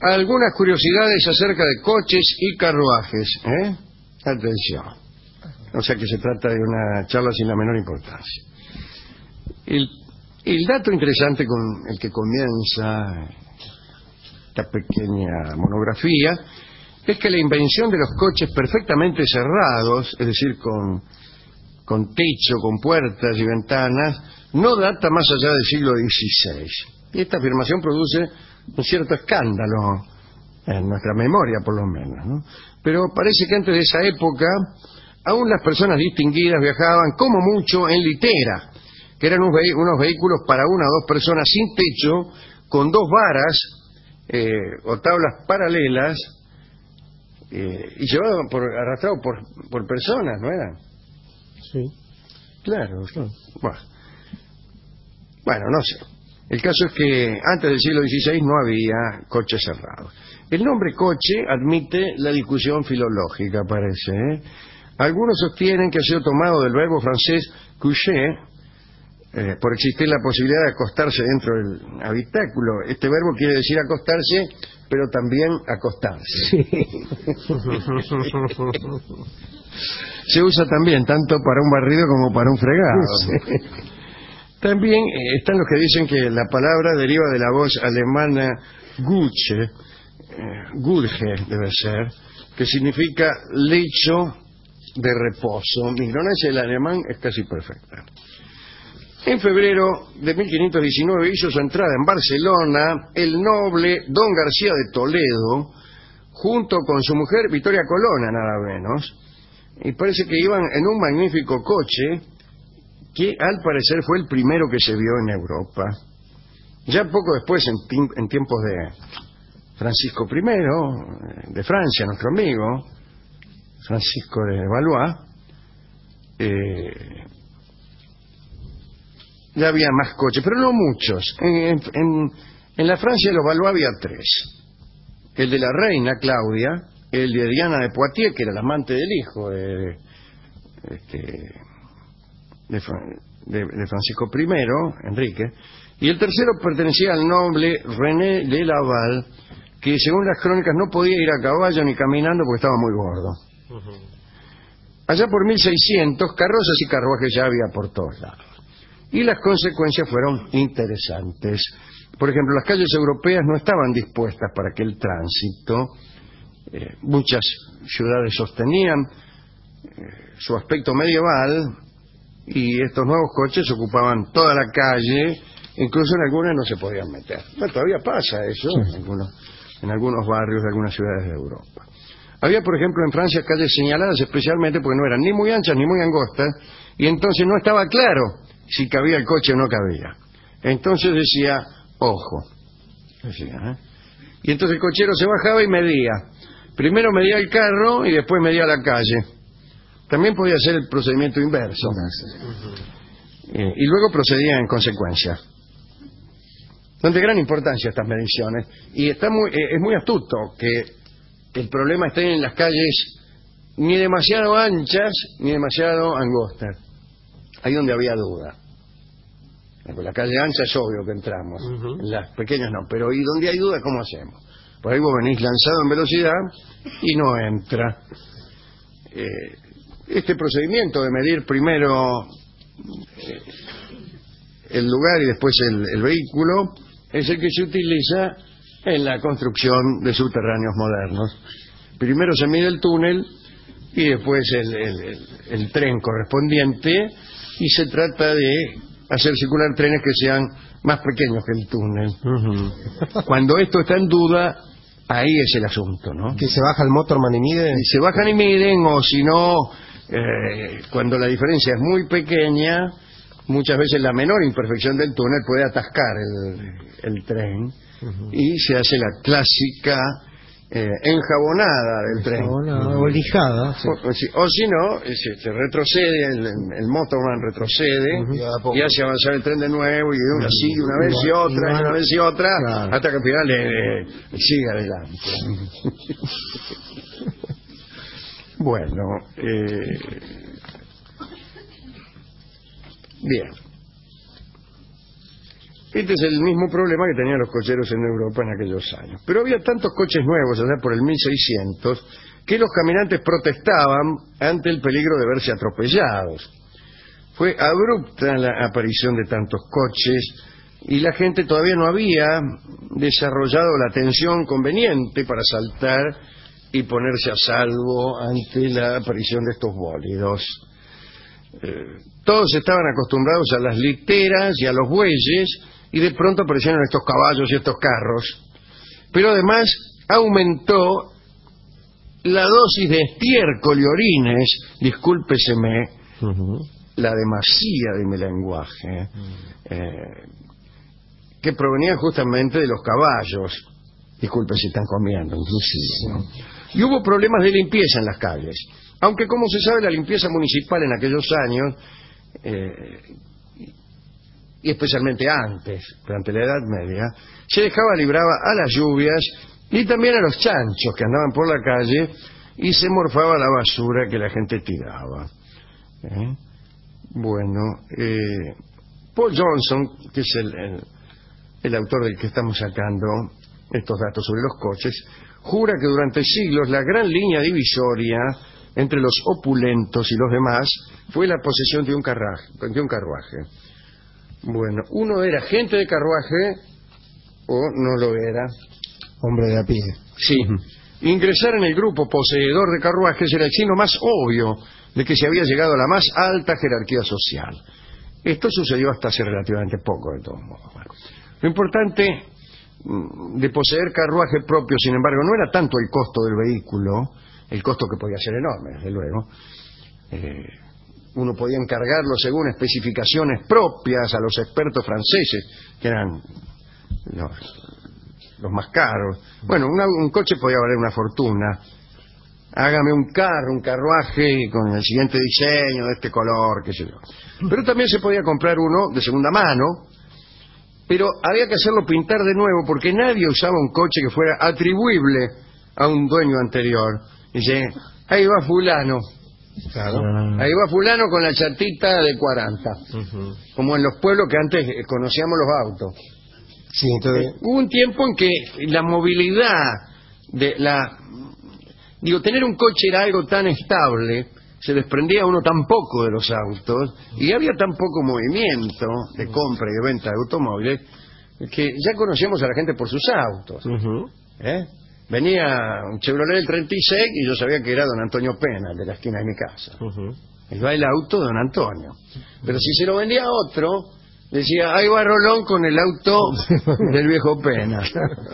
algunas curiosidades acerca de coches y carruajes. Atención. O sea que se trata de una charla sin la menor importancia. El dato interesante con el que comienza esta pequeña monografía es que la invención de los coches perfectamente cerrados, es decir, con techo, con puertas y ventanas, no data más allá del siglo XVI. Y esta afirmación produce un cierto escándalo en nuestra memoria, por lo menos, ¿no? Pero parece que antes de esa época aún las personas distinguidas viajaban como mucho en litera, que eran unos vehículos para una o dos personas sin techo, con dos varas o tablas paralelas, y llevados arrastrados por personas, ¿no eran? Sí. Claro. Bueno, no sé. El caso es que antes del siglo XVI no había coches cerrados. El nombre coche admite la discusión filológica, parece. Algunos sostienen que ha sido tomado del verbo francés coucher, por existir la posibilidad de acostarse dentro del habitáculo. Este verbo quiere decir acostarse, pero también acostarse. Sí. Se usa también tanto para un barrido como para un fregado. Sí. También están los que dicen que la palabra deriva de la voz alemana Gutsche, Gulge debe ser, que significa lecho de reposo. Mi ignorancia del alemán es casi perfecta. En febrero de 1519 hizo su entrada en Barcelona el noble don García de Toledo, junto con su mujer Victoria Colonna, nada menos, y parece que iban en un magnífico coche que al parecer fue el primero que se vio en Europa. Ya poco después, en tiempos de Francisco I, de Francia, nuestro amigo, Francisco de Valois, ya había más coches, pero no muchos. En la Francia de los Valois había tres. El de la reina Claudia, el de Diana de Poitiers, que era la amante del hijo de Francisco I, Enrique, y el tercero pertenecía al noble René de Laval, que según las crónicas no podía ir a caballo ni caminando porque estaba muy gordo. Allá por 1600, carrozas y carruajes ya había por todos lados. Y las consecuencias fueron interesantes. Por ejemplo, las calles europeas no estaban dispuestas para aquel tránsito. Muchas ciudades sostenían su aspecto medieval y estos nuevos coches ocupaban toda la calle, incluso en algunas no se podían meter. Bueno, todavía pasa eso en algunos barrios de algunas ciudades de Europa. Había, por ejemplo, en Francia calles señaladas especialmente porque no eran ni muy anchas ni muy angostas, y entonces no estaba claro si cabía el coche o no cabía. Entonces decía, ojo. Y entonces el cochero se bajaba y medía. Primero medía el carro y después medía la calle. También podía ser el procedimiento inverso. Y luego procedía en consecuencia. Son de gran importancia estas mediciones. Y es muy astuto que el problema esté en las calles ni demasiado anchas ni demasiado angostas. Ahí donde había duda. En la calle ancha es obvio que entramos. En las pequeñas no. Pero ¿y donde hay duda cómo hacemos? Por ahí vos venís lanzado en velocidad y no entra. Este procedimiento de medir primero el lugar y después el vehículo es el que se utiliza en la construcción de subterráneos modernos. Primero se mide el túnel y después el tren correspondiente, y se trata de hacer circular trenes que sean más pequeños que el túnel. Cuando esto está en duda, ahí es el asunto, ¿no? Que se baja el motorman y mide. Y se bajan y miden, o si no, cuando la diferencia es muy pequeña, muchas veces la menor imperfección del túnel puede atascar el tren, y se hace la clásica enjabonada del tren. O lijada. Sí. O si no, se retrocede, el motorman retrocede y hace avanzar el tren de nuevo, y así una vez y otra, y una vez y otra, claro, hasta que al final sigue adelante. Bueno, bien. Este es el mismo problema que tenían los cocheros en Europa en aquellos años. Pero había tantos coches nuevos allá por el 1600 que los caminantes protestaban ante el peligro de verse atropellados. Fue abrupta la aparición de tantos coches y la gente todavía no había desarrollado la atención conveniente para saltar y ponerse a salvo ante la aparición de estos bólidos. Todos estaban acostumbrados a las literas y a los bueyes y de pronto aparecieron estos caballos y estos carros. Pero además aumentó la dosis de estiércol y orines, discúlpeseme, la demasía de mi lenguaje, que provenía justamente de los caballos. Disculpe si están comiendo, inclusive, ¿no? Y hubo problemas de limpieza en las calles. Aunque, como se sabe, la limpieza municipal en aquellos años, y especialmente antes, durante la Edad Media, se dejaba librada a las lluvias y también a los chanchos que andaban por la calle y se morfaba la basura que la gente tiraba. Bueno, Paul Johnson, que es el autor del que estamos sacando estos datos sobre los coches, jura que durante siglos la gran línea divisoria entre los opulentos y los demás fue la posesión de un carruaje. Bueno, uno era gente de carruaje o no lo era. Hombre de a pie. Sí. Ingresar en el grupo poseedor de carruajes era el signo más obvio de que se había llegado a la más alta jerarquía social. Esto sucedió hasta hace relativamente poco, de todos modos. Bueno, lo importante de poseer carruaje propio, sin embargo, no era tanto el costo del vehículo, el costo que podía ser enorme, desde luego. Uno podía encargarlo según especificaciones propias a los expertos franceses, que eran los más caros. Bueno, un coche podía valer una fortuna. Hágame un carruaje con el siguiente diseño, de este color, qué sé yo. Pero también se podía comprar uno de segunda mano, pero había que hacerlo pintar de nuevo porque nadie usaba un coche que fuera atribuible a un dueño anterior. Dice, ahí va fulano. Claro. Ahí va fulano con la chatita de 40. Como en los pueblos que antes conocíamos los autos. Sí, entonces... hubo un tiempo en que la movilidad de tener un coche era algo tan estable, se desprendía uno tan poco de los autos y había tan poco movimiento de compra y de venta de automóviles que ya conocíamos a la gente por sus autos. Venía un Chevrolet del 36 y yo sabía que era don Antonio Pena, de la esquina de mi casa. Ahí va el auto de don Antonio. Pero si se lo vendía a otro, decía, ahí va Rolón con el auto del viejo Pena.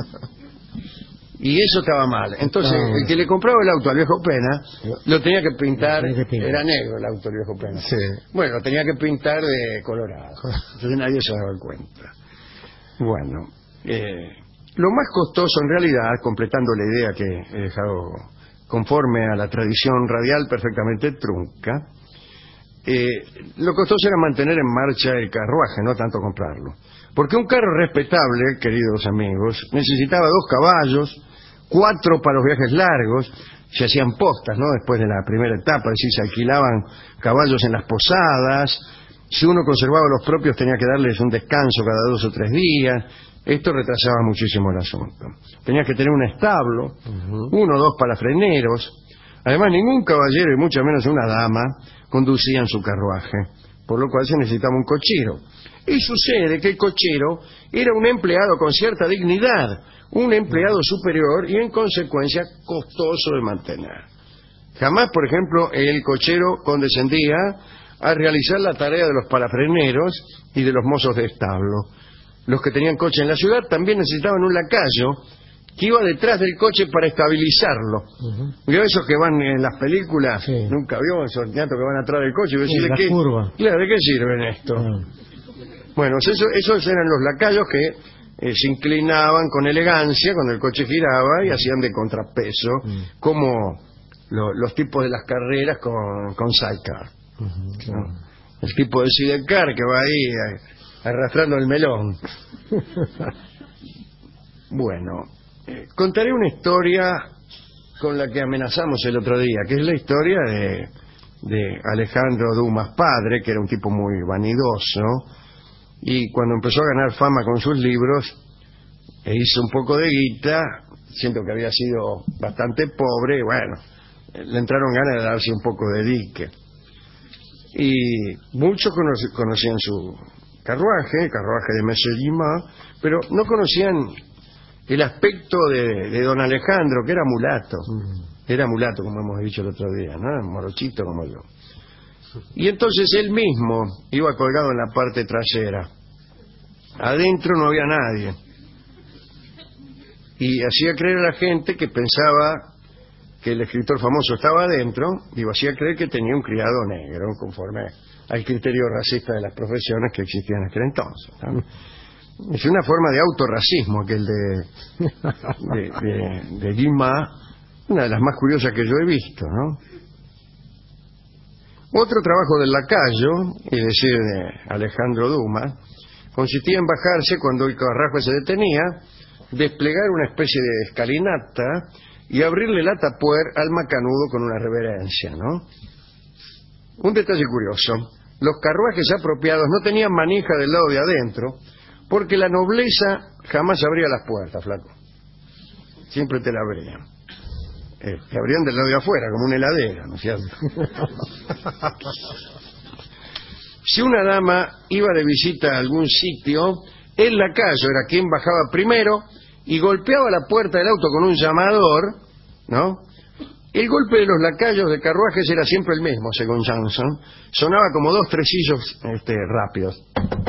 Y eso estaba mal. Entonces, el que le compraba el auto al viejo Pena, lo tenía que pintar, era negro el auto del viejo Pena. Sí. Bueno, lo tenía que pintar de colorado. Entonces nadie se daba cuenta. Bueno, lo más costoso en realidad, completando la idea que he dejado conforme a la tradición radial perfectamente trunca, lo costoso era mantener en marcha el carruaje, no tanto comprarlo. Porque un carro respetable, queridos amigos, necesitaba 2 caballos, 4 para los viajes largos, se hacían postas, ¿no? Después de la primera etapa, es decir, se alquilaban caballos en las posadas, si uno conservaba los propios tenía que darles un descanso cada 2 o 3 días, esto retrasaba muchísimo el asunto. Tenías que tener un establo, 1 o 2 palafreneros, además ningún caballero y mucho menos una dama conducían su carruaje, por lo cual se necesitaba un cochero. Y sucede que el cochero era un empleado con cierta dignidad, un empleado superior y en consecuencia costoso de mantener. Jamás, por ejemplo, el cochero condescendía a realizar la tarea de los palafreneros y de los mozos de establo. Los que tenían coche en la ciudad también necesitaban un lacayo que iba detrás del coche para estabilizarlo. ¿Vio esos que van en las películas? Sí. Nunca vio esos ñatos que van atrás del coche y decir, ¿de curva. Claro, ¿de qué sirven esto? Bueno, esos eran los lacayos que se inclinaban con elegancia cuando el coche giraba y hacían de contrapeso, como los tipos de las carreras con sidecar. ¿No? El tipo de sidecar que va ahí arrastrando el melón. Bueno, contaré una historia con la que amenazamos el otro día, que es la historia de Alejandro Dumas padre, que era un tipo muy vanidoso y cuando empezó a ganar fama con sus libros, e hizo un poco de guita, siento que había sido bastante pobre, y bueno, le entraron ganas de darse un poco de dique. Y muchos conocían su carruaje, el carruaje de Monsieur Dumas, pero no conocían el aspecto de don Alejandro, que era mulato. Era mulato, como hemos dicho el otro día, ¿no? Morochito como yo. Y entonces él mismo iba colgado en la parte trasera. Adentro no había nadie. Y hacía creer a la gente que pensaba que el escritor famoso estaba adentro, y hacía creer que tenía un criado negro, conforme al criterio racista de las profesiones que existían en aquel entonces, ¿no? Es una forma de autorracismo aquel de Dumas, una de las más curiosas que yo he visto, ¿no? Otro trabajo del lacayo, es decir, de Alejandro Dumas, consistía en bajarse cuando el carruaje se detenía, desplegar una especie de escalinata y abrirle la tapuer al macanudo con una reverencia, ¿no? Un detalle curioso: los carruajes apropiados no tenían manija del lado de adentro, porque la nobleza jamás abría las puertas, flaco. Siempre te la abrían. Te abrían del lado de afuera, como una heladera, ¿no es cierto? Si una dama iba de visita a algún sitio, el lacayo era quien bajaba primero y golpeaba la puerta del auto con un llamador, ¿no? El golpe de los lacayos de carruajes era siempre el mismo, según Johnson. Sonaba como dos tresillos rápidos.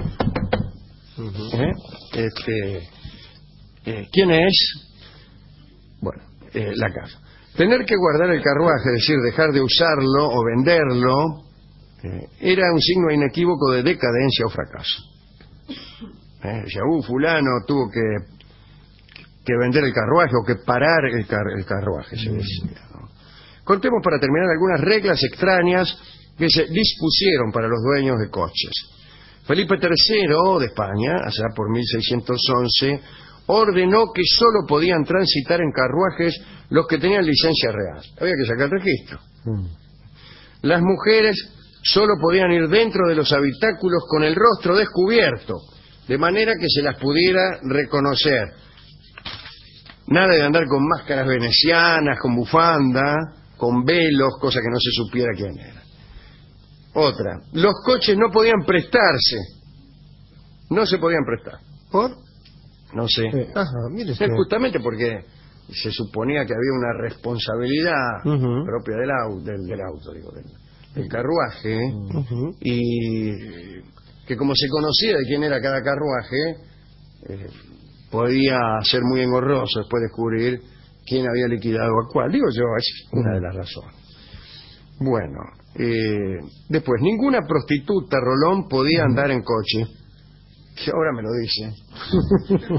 ¿Quién es? Bueno, lacayo. Tener que guardar el carruaje, es decir, dejar de usarlo o venderlo, era un signo inequívoco de decadencia o fracaso. Decía, fulano tuvo que vender el carruaje o que parar el carruaje, se decía, ¿no? Contemos para terminar algunas reglas extrañas que se dispusieron para los dueños de coches. Felipe III de España, allá por 1611, ordenó que solo podían transitar en carruajes los que tenían licencia real. Había que sacar registro. Las mujeres solo podían ir dentro de los habitáculos con el rostro descubierto, de manera que se las pudiera reconocer. Nada de andar con máscaras venecianas, con bufanda, con velos, cosa que no se supiera quién era. Otra, los coches no podían prestarse. No se podían prestar. ¿Por? No sé. Mire usted. Justamente porque se suponía que había una responsabilidad propia del auto, digo, del carruaje, y que como se conocía de quién era cada carruaje, podía ser muy engorroso después descubrir quién había liquidado a cuál. Digo yo, es una de las razones. Bueno, después, ninguna prostituta, Rolón, podía andar en coche. Que ahora me lo dice.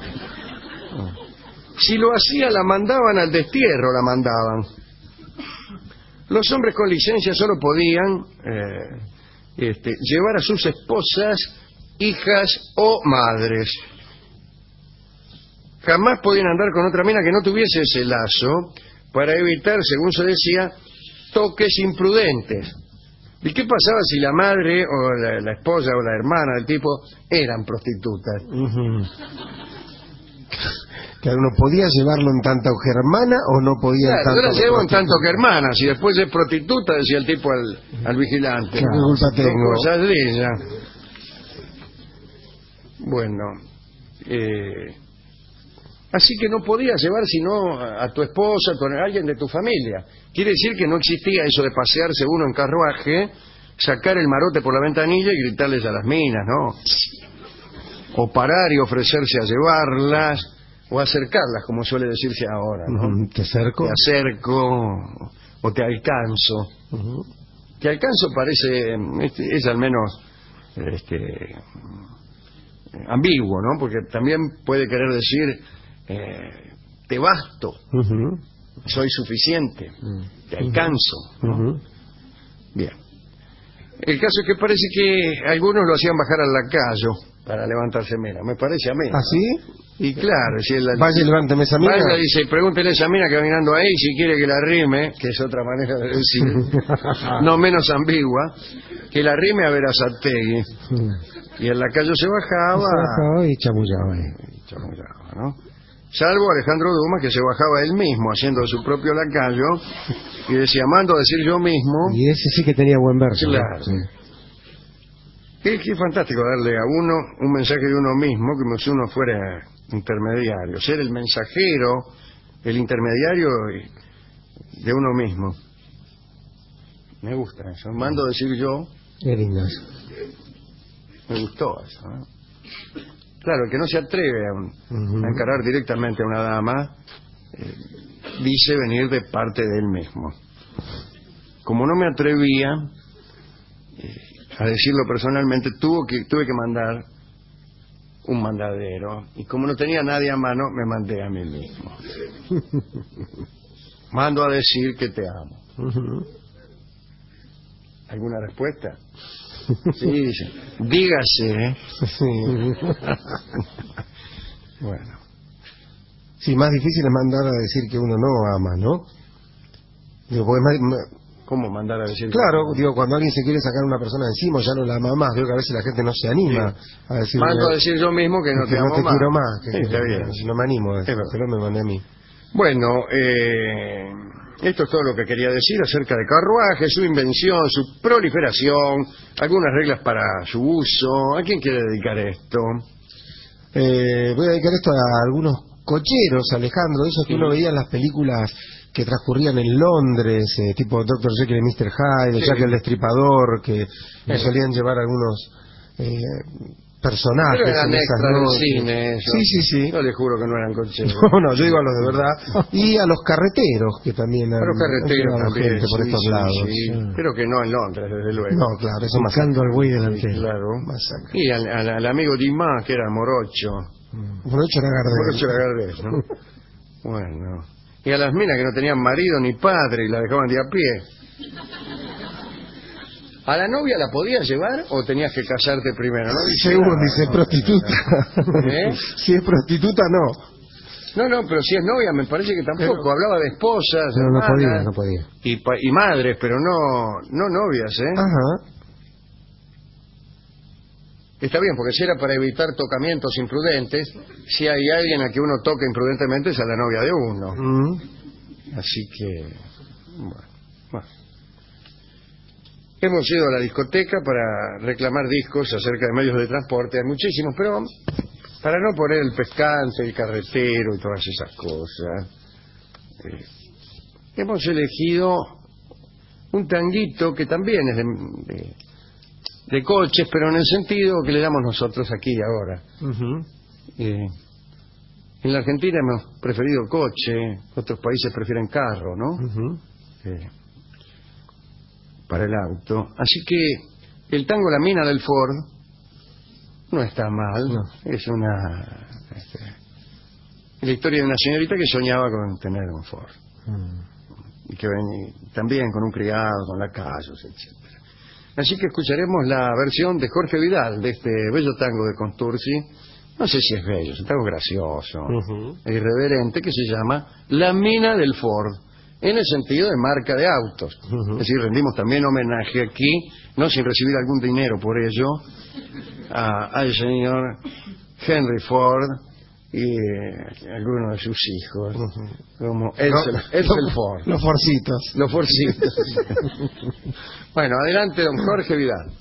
Si lo hacía, la mandaban al destierro, la mandaban. Los hombres con licencia solo podían llevar a sus esposas, hijas o madres. Jamás podían andar con otra mina que no tuviese ese lazo, para evitar, según se decía, toques imprudentes. ¿Y qué pasaba si la madre o la esposa o la hermana del tipo eran prostitutas? Claro, ¿no podía llevarlo en tanto que hermana o no podía claro, en tanto yo la llevo en tanto que hermana. Si después es prostituta, decía el tipo al vigilante. ¿Qué culpa tengo? Cosas de ella. Bueno, así que no podías llevar sino a tu esposa, con alguien de tu familia. Quiere decir que no existía eso de pasearse uno en carruaje, sacar el marote por la ventanilla y gritarles a las minas, ¿no? O parar y ofrecerse a llevarlas, o acercarlas, como suele decirse ahora, ¿no? ¿Te acerco? Te acerco, o te alcanzo. Te alcanzo parece, es al menos ambiguo, ¿no? Porque también puede querer decir te basto, soy suficiente, te alcanzo, ¿no? Bien. El caso es que parece que algunos lo hacían bajar al lacayo para levantarse mina, me parece a mí. ¿Ah, sí? Y claro, si vaya, levánteme esa mina. Vaya, dice, pregúntele a esa mina que va mirando ahí si quiere que la rime, que es otra manera de decir, no menos ambigua, que la rime a Verazategui. Y el lacayo se bajaba. Y chamullaba. Chamullaba, ¿no? Salvo Alejandro Dumas, que se bajaba él mismo, haciendo su propio lacayo, y decía, mando a decir yo mismo. Y ese sí que tenía buen verso. Claro. ¿No? Sí. Qué fantástico darle a uno un mensaje de uno mismo, como si uno fuera intermediario. Ser el mensajero, el intermediario de uno mismo. Me gusta eso. Mando a decir yo. Qué lindo eso. Me gustó eso, ¿no? Claro, el que no se atreve a encarar directamente a una dama, dice venir de parte de él mismo. Como no me atrevía a decirlo personalmente, tuve que mandar un mandadero. Y como no tenía nadie a mano, me mandé a mí mismo. Mando a decir que te amo. ¿Alguna respuesta? Sí, dice. Dígase. Sí. Bueno. Sí, más difícil es mandar a decir que uno no ama, ¿no? Digo, porque ¿Cómo mandar a decir? Claro, digo, cuando alguien se quiere sacar a una persona de encima, ya no la ama más. Veo que a veces la gente no se anima a decir. Mando a decir yo mismo que no te amo no te más. quiero más. Sí, está bien. No me animo a eso, pero me mandé a mí. Bueno, esto es todo lo que quería decir acerca de carruaje, su invención, su proliferación, algunas reglas para su uso. ¿A quién quiere dedicar esto? Voy a dedicar esto a algunos cocheros, Alejandro, esos que uno veía en las películas que transcurrían en Londres, tipo Dr. Jekyll y Mr. Hyde, Jack el Destripador, que solían llevar algunos personajes. Pero eran en esas extras del noches. cine, eso. Sí. Yo les juro que no eran cocheros. No, yo digo a los de verdad. Y a los carreteros, que también A los carreteros han también, gente por estos lados. Sí. Pero que no en Londres, desde luego. No, claro, eso masacando al buey delantero. Sí, claro. Masacre. Y al amigo Dimas, que era Morocho. Morocho era Gardel. Morocho era Gardel, ¿no? Bueno. Y a las minas que no tenían marido ni padre y la dejaban de a pie. ¿A la novia la podías llevar o tenías que casarte primero? ¿No? Según dice prostituta. Si es prostituta, no. No, pero si es novia me parece que tampoco. Pero, hablaba de esposas, de no hermanas, podía. Y madres, pero no novias, ¿eh? Ajá. Está bien, porque si era para evitar tocamientos imprudentes, si hay alguien a que uno toca imprudentemente es a la novia de uno. Así que, bueno. Hemos ido a la discoteca para reclamar discos acerca de medios de transporte, hay muchísimos, pero para no poner el pescante, el carretero y todas esas cosas, hemos elegido un tanguito que también es de coches, pero en el sentido que le damos nosotros aquí y ahora. En la Argentina hemos preferido coche, otros países prefieren carro, ¿no? Para el auto. Así que el tango La Mina del Ford no está mal. No. Es la historia de una señorita que soñaba con tener un Ford. Y que venía también con un criado, con lacayos, etc. Así que escucharemos la versión de Jorge Vidal de este bello tango de Contursi. No sé si es bello, es un tango gracioso e irreverente que se llama La Mina del Ford, en el sentido de marca de autos. Es decir, rendimos también homenaje aquí, no sin recibir algún dinero por ello, al señor Henry Ford y algunos de sus hijos, como Edsel Ford. Los forcitos. Los forcitos. Bueno, adelante, don Jorge Vidal.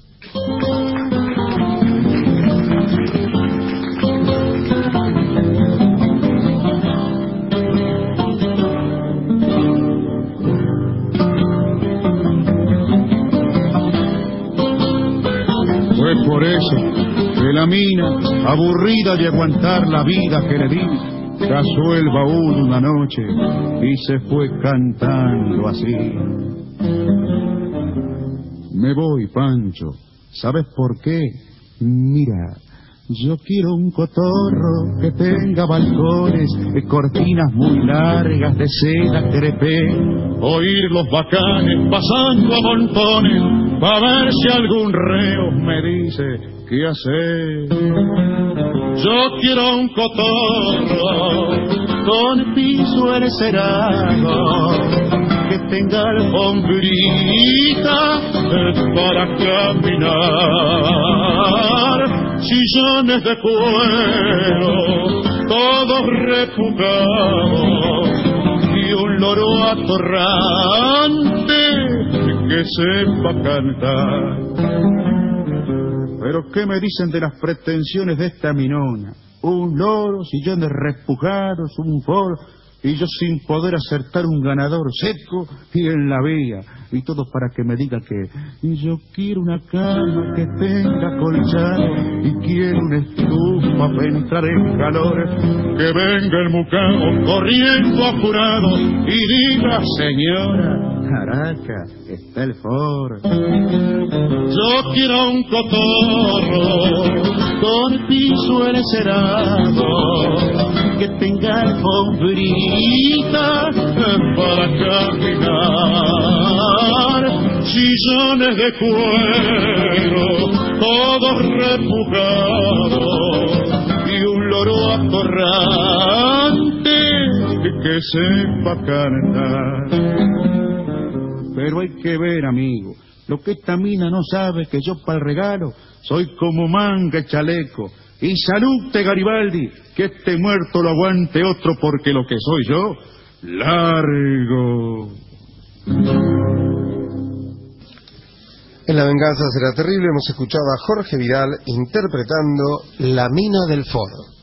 Fue por eso que la mina, aburrida de aguantar la vida que le di, cazó el baúl una noche y se fue cantando así. Me voy, Pancho, ¿sabes por qué? Mira, yo quiero un cotorro que tenga balcones, cortinas muy largas de seda crepé, oír los bacanes pasando a montones, pa' ver si algún reo me dice qué hacer. Yo quiero un cotorro con piso encerado, que tenga alfombrita para caminar, sillones de cuero, todos repujados, y un loro atorrante que sepa cantar. Pero ¿qué me dicen de las pretensiones de esta minona? Un loro, sillones repujados, un foro, y yo sin poder acertar un ganador seco y en la vía, y todo para que me diga que yo quiero una cama que tenga colchado y quiero una estufa para entrar en calor, que venga el mucamo corriendo apurado y diga: señora Caraca, está el foro. Yo quiero un cotorro con piso encerado, que tenga alfombrita para caminar, sillones de cuero, todos repujados, y un loro atorrante que sepa cantar. Pero hay que ver, amigo, lo que esta mina no sabe, que yo para el regalo soy como manga y chaleco. Y salute, Garibaldi, que este muerto lo aguante otro, porque lo que soy yo, largo. En La venganza será terrible hemos escuchado a Jorge Vidal interpretando La mina del foro.